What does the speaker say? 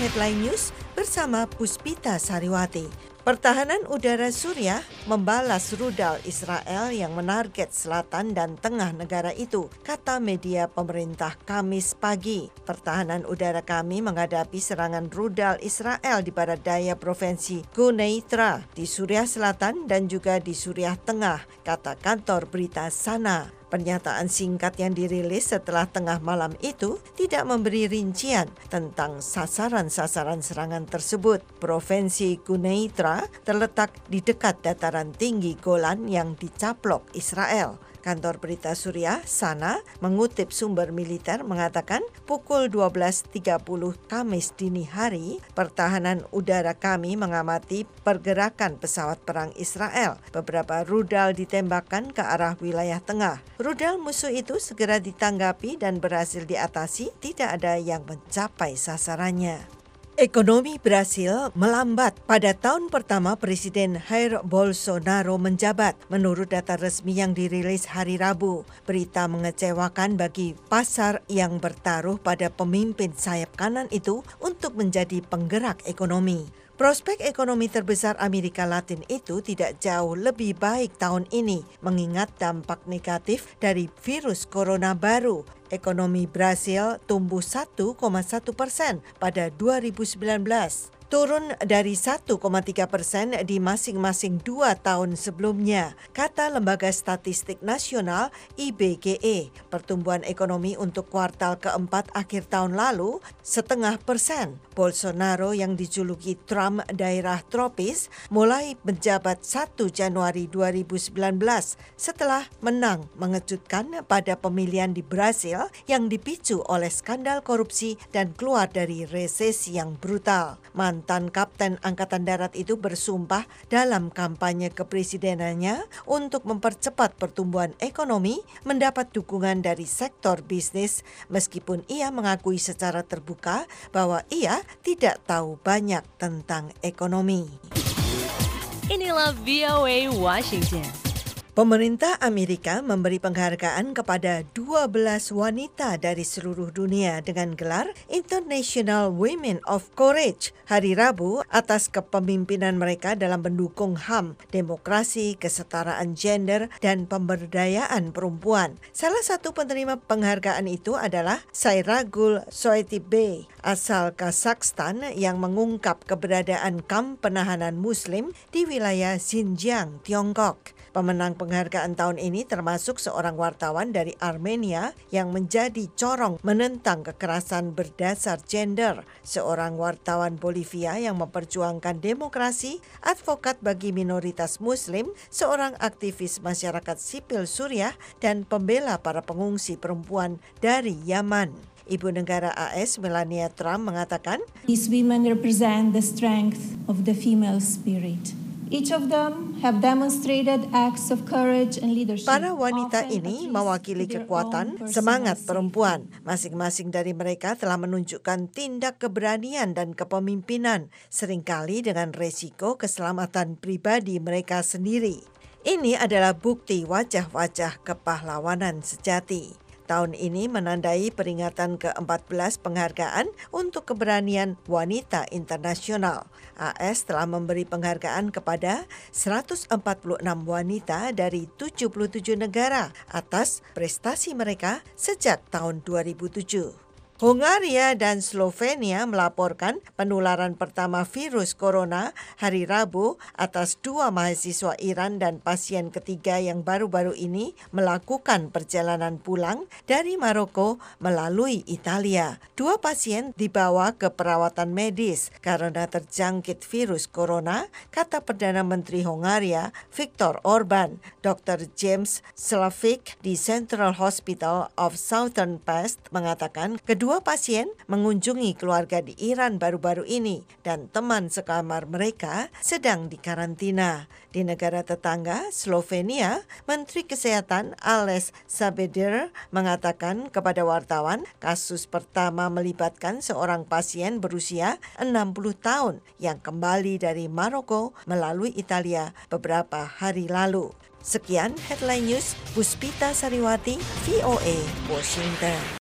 Headline News bersama Puspita Sariwati. Pertahanan udara Suriah membalas rudal Israel yang menarget selatan dan tengah negara itu, kata media pemerintah Kamis pagi. Pertahanan udara kami menghadapi serangan rudal Israel di barat daya provinsi Quneitra di Suriah Selatan dan juga di Suriah Tengah, kata kantor berita Sana. Pernyataan singkat yang dirilis setelah tengah malam itu tidak memberi rincian tentang sasaran-sasaran serangan tersebut. Provinsi Quneitra terletak di dekat dataran tinggi Golan yang dicaplok Israel. Kantor berita Suriah Sana mengutip sumber militer mengatakan pukul 12.30 Kamis dini hari, pertahanan udara kami mengamati pergerakan pesawat perang Israel. Beberapa rudal ditembakkan ke arah wilayah tengah. Rudal musuh itu segera ditanggapi dan berhasil diatasi, tidak ada yang mencapai sasarannya. Ekonomi Brasil melambat pada tahun pertama Presiden Jair Bolsonaro menjabat, menurut data resmi yang dirilis hari Rabu. Berita mengecewakan bagi pasar yang bertaruh pada pemimpin sayap kanan itu untuk menjadi penggerak ekonomi. Prospek ekonomi terbesar Amerika Latin itu tidak jauh lebih baik tahun ini, mengingat dampak negatif dari virus corona baru. Ekonomi Brasil tumbuh 1,1% pada 2019. Turun dari 1,3% di masing-masing 2 tahun sebelumnya, kata Lembaga Statistik Nasional IBGE. Pertumbuhan ekonomi untuk kuartal keempat akhir tahun lalu 0,5%. Bolsonaro yang dijuluki Trump daerah tropis mulai menjabat 1 Januari 2019 setelah menang mengejutkan pada pemilihan di Brasil yang dipicu oleh skandal korupsi dan keluar dari resesi yang brutal. Mantan Kapten Angkatan Darat itu bersumpah dalam kampanye kepresidenannya untuk mempercepat pertumbuhan ekonomi, mendapat dukungan dari sektor bisnis, meskipun ia mengakui secara terbuka bahwa ia tidak tahu banyak tentang ekonomi. Inilah VOA Washington. Pemerintah Amerika memberi penghargaan kepada 12 wanita dari seluruh dunia dengan gelar International Women of Courage hari Rabu atas kepemimpinan mereka dalam mendukung HAM, demokrasi, kesetaraan gender, dan pemberdayaan perempuan. Salah satu penerima penghargaan itu adalah Sayragul Soetibe, asal Kazakhstan yang mengungkap keberadaan kamp penahanan Muslim di wilayah Xinjiang, Tiongkok. Pemenang penghargaan tahun ini termasuk seorang wartawan dari Armenia yang menjadi corong menentang kekerasan berdasar gender, seorang wartawan Bolivia yang memperjuangkan demokrasi, advokat bagi minoritas Muslim, seorang aktivis masyarakat sipil Suriah, dan pembela para pengungsi perempuan dari Yaman. Ibu negara AS Melania Trump mengatakan, "These women represent the strength of the female spirit. Each of them have demonstrated acts of courage and leadership." Para wanita ini mewakili kekuatan, semangat perempuan. Masing-masing dari mereka telah menunjukkan tindak keberanian dan kepemimpinan, seringkali dengan resiko keselamatan pribadi mereka sendiri. Ini adalah bukti wajah-wajah kepahlawanan sejati. Tahun ini menandai peringatan ke-14 penghargaan untuk keberanian wanita internasional. AS telah memberi penghargaan kepada 146 wanita dari 77 negara atas prestasi mereka sejak tahun 2007. Hongaria dan Slovenia melaporkan penularan pertama virus corona hari Rabu atas 2 mahasiswa Iran dan pasien ketiga yang baru-baru ini melakukan perjalanan pulang dari Maroko melalui Italia. 2 pasien dibawa ke perawatan medis karena terjangkit virus corona, kata Perdana Menteri Hongaria Viktor Orban. Dr. James Slavic di Central Hospital of Southern Pest mengatakan kedua pasien mengunjungi keluarga di Iran baru-baru ini dan teman sekamar mereka sedang dikarantina. Di negara tetangga, Slovenia, Menteri Kesehatan Ales Sabeder mengatakan kepada wartawan kasus pertama melibatkan seorang pasien berusia 60 tahun yang kembali dari Maroko melalui Italia beberapa hari lalu. Sekian Headline News, Puspita Sariwati, VOA, Washington.